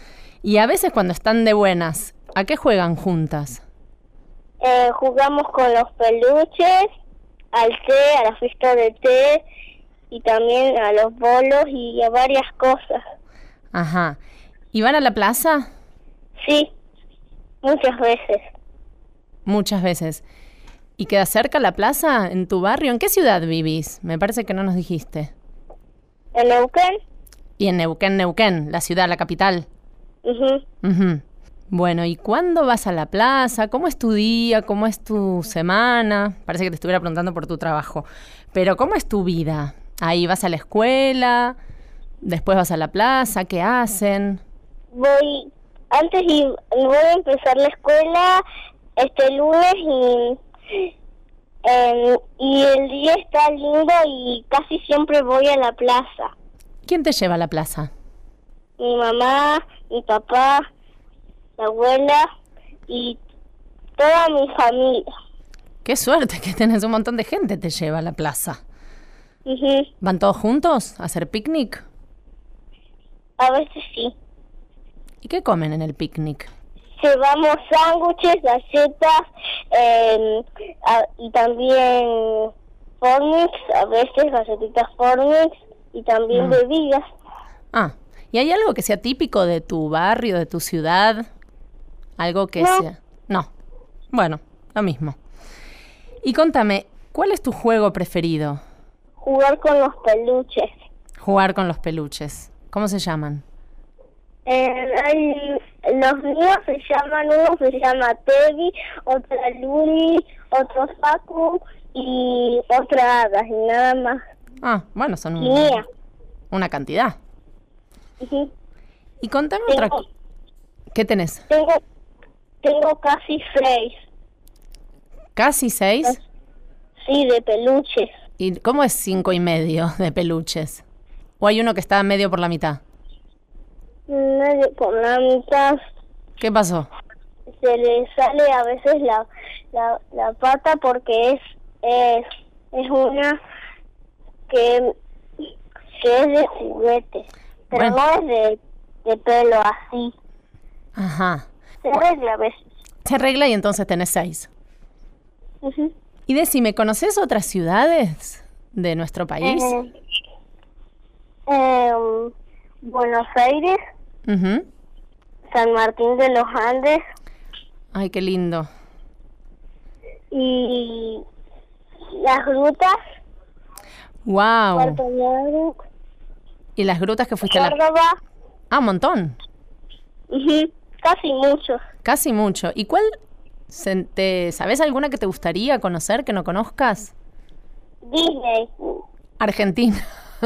Y a veces cuando están de buenas, ¿a qué juegan juntas? Eh, jugamos con los peluches, al té, a la fiesta de té, y también a los bolos y a varias cosas. Ajá. ¿Y van a la plaza? Sí, muchas veces. Muchas veces. ¿Y queda cerca la plaza en tu barrio? ¿En qué ciudad vivís? Me parece que no nos dijiste. ¿En Neuquén? Y en Neuquén, Neuquén, la ciudad, la capital. Uh-huh. Uh-huh. Bueno, ¿y cuándo vas a la plaza? ¿Cómo es tu día? ¿Cómo es tu semana? Parece que te estuviera preguntando por tu trabajo. Pero ¿cómo es tu vida? Ahí vas a la escuela, después vas a la plaza, ¿qué hacen? Voy, antes y voy a empezar la escuela este lunes y, eh, y el día está lindo y casi siempre voy a la plaza. ¿Quién te lleva a la plaza? Mi mamá, mi papá, mi abuela y toda mi familia. Qué suerte que tenés un montón de gente te lleva a la plaza. Uh-huh. ¿Van todos juntos a hacer picnic? A veces sí. ¿Y qué comen en el picnic? Llevamos sándwiches, galletas eh, a, y también Formix, a veces galletitas Formix y también Mm. bebidas. Ah, ¿y hay algo que sea típico de tu barrio, de tu ciudad? Algo que No. sea... No. Bueno, lo mismo. Y contame, ¿cuál es tu juego preferido? Jugar con los peluches. Jugar con los peluches. ¿Cómo se llaman? Eh, hay, los míos se llaman, uno se llama Teddy, otra Luli, otro Facu y otra Ada, y nada más. Ah, bueno, son un- Mía. una cantidad. Ujú. Y contame otra Tengo- cosa. ¿Qué tenés? Tengo, tengo casi seis, ¿Casi seis? sí, de peluches. ¿Y cómo es cinco y medio de peluches? ¿O hay uno que está medio por la mitad? Medio por la mitad ¿Qué pasó? se le sale a veces la, la, la pata porque es, es, es una que, que es de juguete, pero Bueno. no es de, de pelo así. Ajá. Se arregla a veces. Se arregla y entonces tenés seis. Ujú. Y decime, ¿conoces otras ciudades de nuestro país? Eh, em, Buenos Aires, Ujú. San Martín de los Andes Ay, qué lindo. y las grutas, Wow. Puerto Madryn, ¿Y las grutas que fuiste a la... Córdoba, Ah, un montón. ujú, casi muchos. Casi mucho. ¿Y cuál... se- te, ¿Sabés alguna que te gustaría conocer que no conozcas? Disney. Argentina.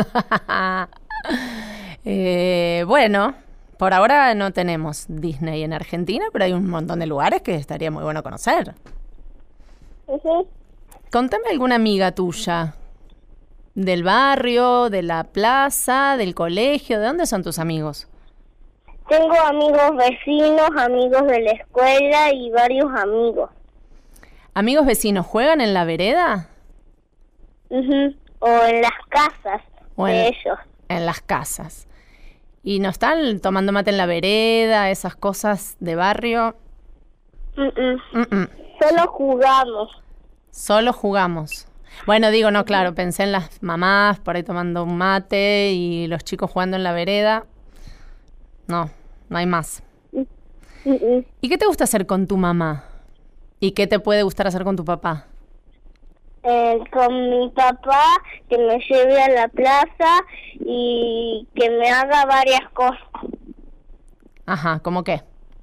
Eh, bueno, por ahora no tenemos Disney en Argentina, pero hay un montón de lugares que estaría muy bueno conocer. Ujú. Contame alguna amiga tuya. Del barrio, de la plaza, del colegio. ¿De dónde son tus amigos? Tengo amigos vecinos, amigos de la escuela y varios amigos. ¿Amigos vecinos juegan en la vereda? Ujú. O en las casas O de en- ellos. En las casas. ¿Y no están tomando mate en la vereda, esas cosas de barrio? Mm-mm. Mm-mm. Solo jugamos. Solo jugamos. Bueno, digo, no, claro, pensé en las mamás por ahí tomando un mate y los chicos jugando en la vereda. No, no hay más. Mm-mm. ¿Y qué te gusta hacer con tu mamá? ¿Y qué te puede gustar hacer con tu papá? Eh, con mi papá, que me lleve a la plaza y que me haga varias cosas, Ajá, ¿cómo qué?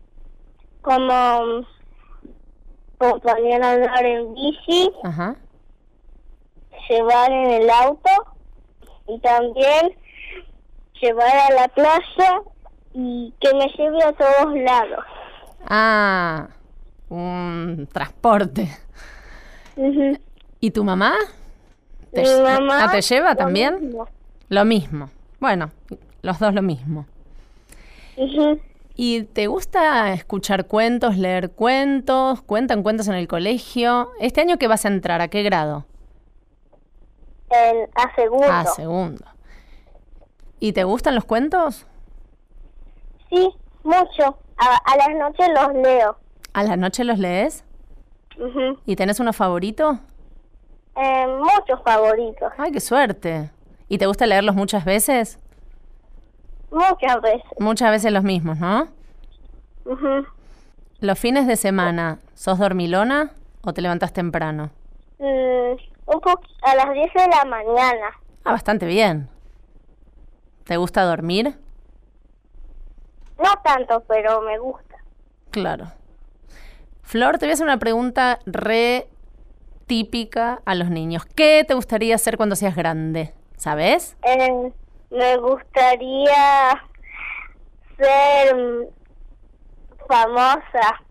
como acompañar a andar en bici, Ajá. llevar en el auto y también llevar a la plaza y que me lleve a todos lados. Ah, un transporte. Ujú. ¿Y tu mamá? ¿Te, Mi mamá, ah, ¿te lleva lo también? mismo. Lo mismo. Bueno, los dos lo mismo. Ujú. ¿Y te gusta escuchar cuentos, leer cuentos? ¿Cuentan cuentos en el colegio? ¿Este año qué vas a entrar? ¿A qué grado? En- a segundo. Ah, segundo. ¿Y te gustan los cuentos? Sí, Mucho. A, a las noches los leo. ¿A la noche los lees? Uh-huh. ¿Y tenés uno favorito? Eh, muchos favoritos. ¡Ay, qué suerte! ¿Y te gusta leerlos muchas veces? Muchas veces. Muchas veces los mismos, ¿no? Uh-huh. ¿Los fines de semana sos dormilona o te levantás temprano? Mm, un poco a las diez de la mañana. Ah, bastante bien. ¿Te gusta dormir? No tanto, pero me gusta. Claro. Flor, te voy a hacer una pregunta re típica a los niños. ¿Qué te gustaría hacer cuando seas grande? ¿Sabes? Eh, me gustaría ser mm, famosa.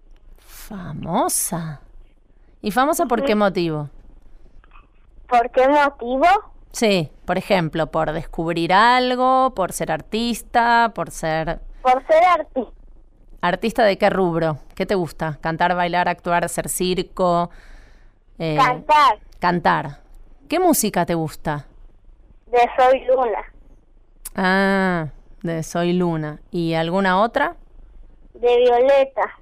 ¿Famosa? ¿Y famosa por qué motivo? ¿Por qué motivo? Sí, por ejemplo, por descubrir algo, por ser artista, por ser... Por ser artista. ¿Artista de qué rubro? ¿Qué te gusta? ¿Cantar, bailar, actuar, hacer circo? Eh, Cantar. Cantar. ¿Qué música te gusta? De Soy Luna. Ah, de Soy Luna. ¿Y alguna otra? De Violeta.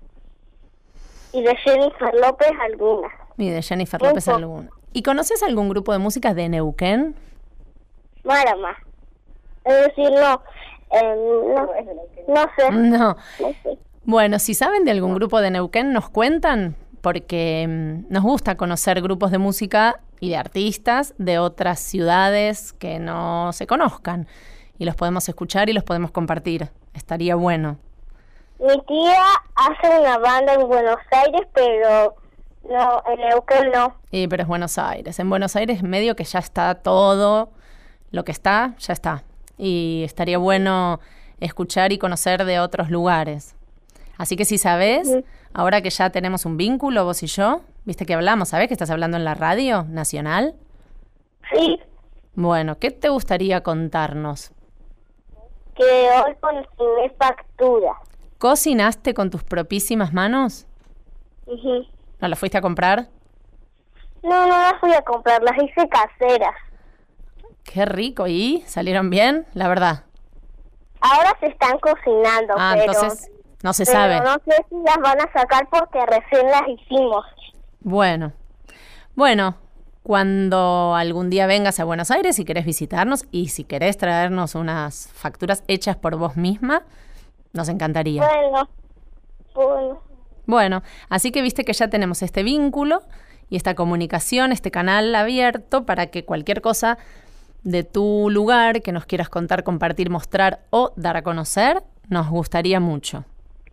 Y de Jennifer López algunas. Y de Jennifer Un López poco. alguna. ¿Y conoces algún grupo de música de Neuquén? Marama. Es decir, no. Eh, no, no sé. No. No sé. Bueno, si saben de algún grupo de Neuquén, nos cuentan, porque mm, nos gusta conocer grupos de música y de artistas de otras ciudades que no se conozcan. Y los podemos escuchar y los podemos compartir. Estaría bueno. Mi tía hace una banda en Buenos Aires, pero no, en Neuquén no. Y, pero es Buenos Aires. En Buenos Aires medio que ya está todo. Lo que está, ya está. Y estaría bueno escuchar y conocer de otros lugares. Así que si sabés, sí. Ahora que ya tenemos un vínculo, vos y yo, viste que hablamos, ¿sabés que estás hablando en la radio nacional? Sí. Bueno, ¿qué te gustaría contarnos? Que hoy cociné factura. ¿Cocinaste con tus propísimas manos? Uh-huh. ¿No las fuiste a comprar? No, no las fui a comprar, las hice caseras. Qué rico. ¿Y salieron bien? La verdad. Ahora se están cocinando, ah, pero... entonces no se pero sabe. no sé si las van a sacar porque recién las hicimos. Bueno. Bueno, cuando algún día vengas a Buenos Aires, si querés visitarnos y si querés traernos unas facturas hechas por vos misma, nos encantaría. Bueno, bueno. Bueno, así que viste que ya tenemos este vínculo y esta comunicación, este canal abierto para que cualquier cosa de tu lugar que nos quieras contar, compartir, mostrar o dar a conocer, nos gustaría mucho.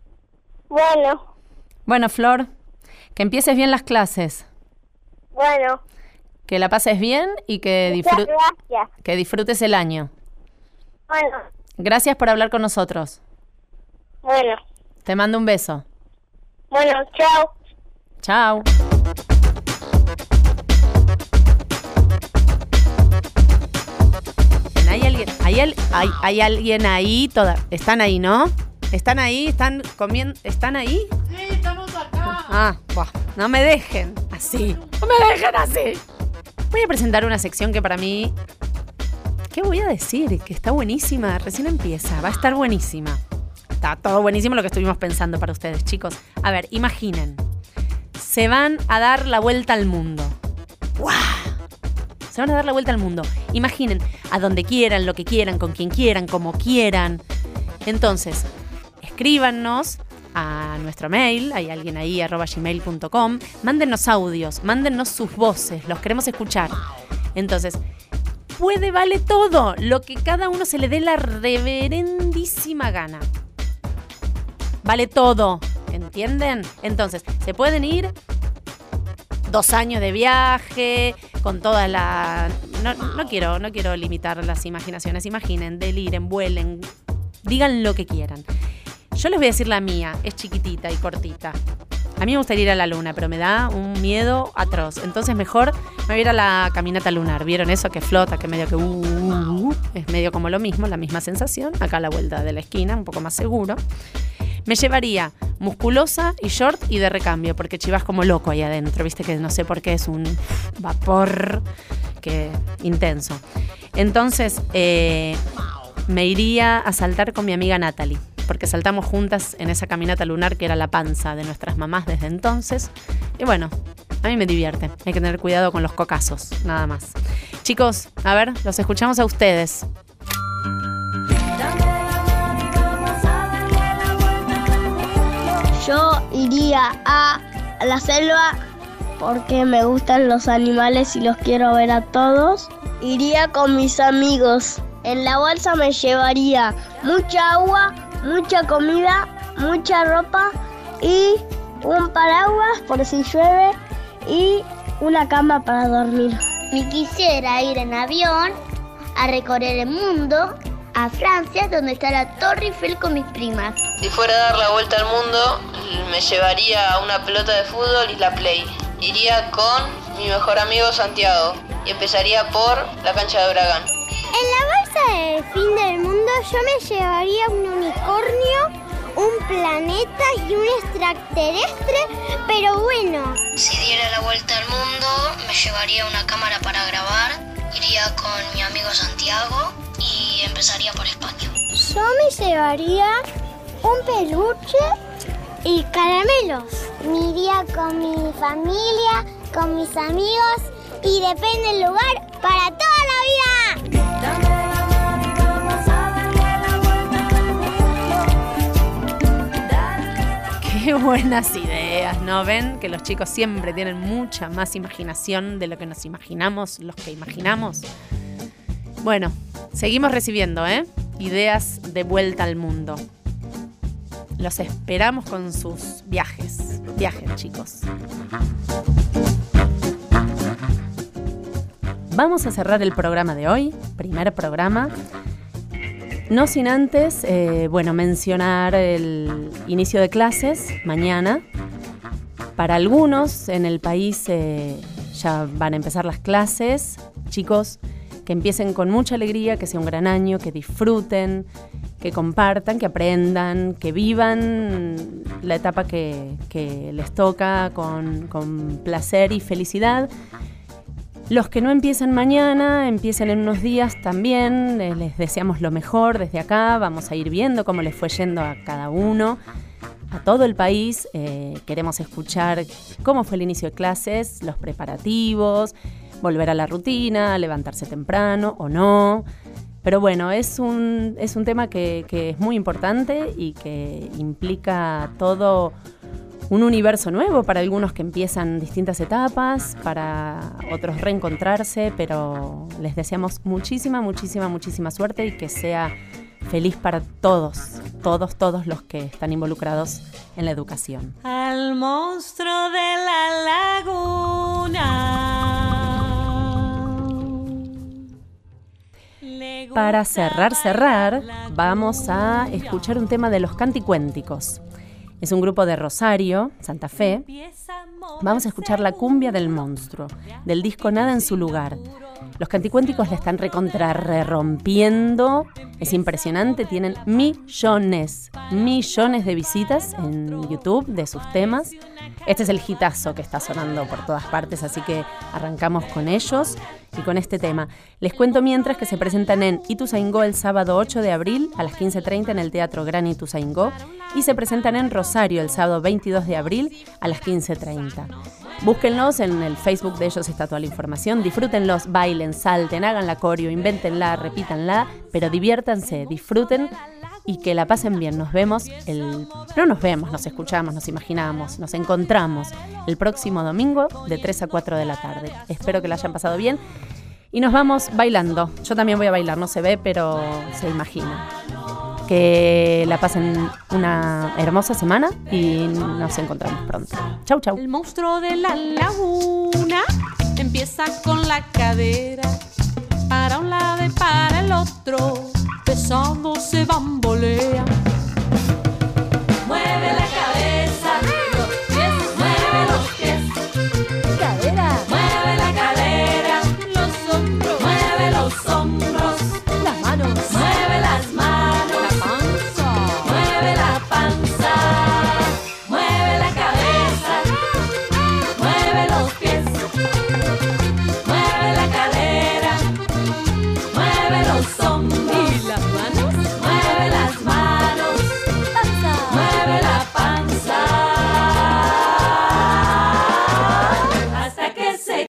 Bueno. Bueno, Flor, que empieces bien las clases. Bueno. Que la pases bien y que, disfrut- gracias. que disfrutes el año. Bueno. Gracias por hablar con nosotros. Bueno. Te mando un beso. Bueno, chao. Chao. ¿Hay alguien, hay, al, hay, hay alguien ahí? Toda, ¿están ahí, no? ¿Están ahí? ¿Están comiendo? ¿Están ahí? Sí, estamos acá. Ah, buah, no me dejen así. No me dejen así. Voy a presentar una sección que para mí... ¿Qué voy a decir? Que está buenísima. Recién empieza. Va a estar buenísima. Está todo buenísimo lo que estuvimos pensando para ustedes, chicos. A ver, imaginen. Se van a dar la vuelta al mundo. ¡Guau! Se van a dar la vuelta al mundo. Imaginen, a donde quieran, lo que quieran, con quien quieran, como quieran. Entonces, escríbanos a nuestro mail, hay alguien ahí, arroba gmail punto com. Mándennos audios, mándennos sus voces, los queremos escuchar. Entonces, puede, vale todo, lo que cada uno se le dé la reverendísima gana. Vale todo, ¿entienden? Entonces, se pueden ir dos años de viaje, con toda la... No, no quiero, no quiero limitar las imaginaciones. Imaginen, deliren, vuelen, digan lo que quieran. Yo les voy a decir la mía, es chiquitita y cortita. A mí me gustaría ir a la luna, pero me da un miedo atroz. Entonces mejor me voy a ir a la caminata lunar. ¿Vieron eso? Que flota, que medio que... Uh, uh, uh, es medio como lo mismo, la misma sensación. Acá a la vuelta de la esquina, un poco más seguro. Me llevaría musculosa y short y de recambio, porque chivas como loco ahí adentro, viste que no sé por qué es un vapor que intenso. Entonces, eh, me iría a saltar con mi amiga Natalie, porque saltamos juntas en esa caminata lunar que era la panza de nuestras mamás desde entonces. Y bueno, a mí me divierte. Hay que tener cuidado con los cocazos, nada más. Chicos, a ver, los escuchamos a ustedes. Yo iría a la selva porque me gustan los animales y los quiero ver a todos. Iría con mis amigos. En la bolsa me llevaría mucha agua, mucha comida, mucha ropa y un paraguas por si llueve y una cama para dormir. Me quisiera ir en avión a recorrer el mundo, a Francia, donde está la Torre Eiffel con mis primas. Si fuera a dar la vuelta al mundo, me llevaría una pelota de fútbol y la Play. Iría con mi mejor amigo Santiago y empezaría por la cancha de Huracán. En la bolsa del fin del mundo yo me llevaría un unicornio, un planeta y un extraterrestre, pero bueno. Si diera la vuelta al mundo, me llevaría una cámara para grabar, iría con mi amigo Santiago y empezaría por España. Yo me llevaría un peluche y caramelos. Me iría con mi familia, con mis amigos y depende del lugar para toda la vida. Qué buenas ideas, ¿no? Ven que los chicos siempre tienen mucha más imaginación de lo que nos imaginamos, los que imaginamos. Bueno, seguimos recibiendo, ¿eh? Ideas de vuelta al mundo. Los esperamos con sus viajes. Viajes, chicos. Vamos a cerrar el programa de hoy, primer programa. No sin antes, eh, bueno, mencionar el inicio de clases mañana. Para algunos en el país eh, ya van a empezar las clases. Chicos, que empiecen con mucha alegría, que sea un gran año, que disfruten, que compartan, que aprendan, que vivan la etapa que, que les toca con, con placer y felicidad. Los que no empiezan mañana, empiecen en unos días también, les deseamos lo mejor desde acá, vamos a ir viendo cómo les fue yendo a cada uno, a todo el país. Eh, queremos escuchar cómo fue el inicio de clases, los preparativos, volver a la rutina, levantarse temprano o no. Pero bueno, es un, es un tema que, que es muy importante y que implica todo un universo nuevo para algunos que empiezan distintas etapas, para otros reencontrarse, pero les deseamos muchísima, muchísima, muchísima suerte y que sea feliz para todos, todos, todos los que están involucrados en la educación. Al monstruo de la laguna. Para cerrar, cerrar, vamos a escuchar un tema de los Canticuénticos. Es un grupo de Rosario, Santa Fe. Vamos a escuchar La cumbia del monstruo, del disco Nada en su lugar. Los Canticuénticos la están recontra rompiendo. Es impresionante, tienen millones, millones de visitas en YouTube de sus temas. Este es el hitazo que está sonando por todas partes, así que arrancamos con ellos y con este tema. Les cuento mientras que se presentan en Ituzaingó el sábado ocho de abril a las quince treinta en el Teatro Gran Ituzaingó y se presentan en Rosario el sábado veintidós de abril a las quince treinta. Búsquenlos, en el Facebook de ellos está toda la información. Disfrútenlos, bailen, salten, hagan la coreo, invéntenla, repítanla, pero diviértanse, disfruten y que la pasen bien. Nos vemos, el no nos vemos, nos escuchamos, nos imaginamos, nos encontramos el próximo domingo de tres a cuatro de la tarde. Espero que la hayan pasado bien y nos vamos bailando. Yo también voy a bailar, no se ve, pero se imagina. Que la pasen una hermosa semana y nos encontramos pronto. Chau, chau. El monstruo de la laguna empieza con la cadera, para un lado y para el otro, pesado se bambolea.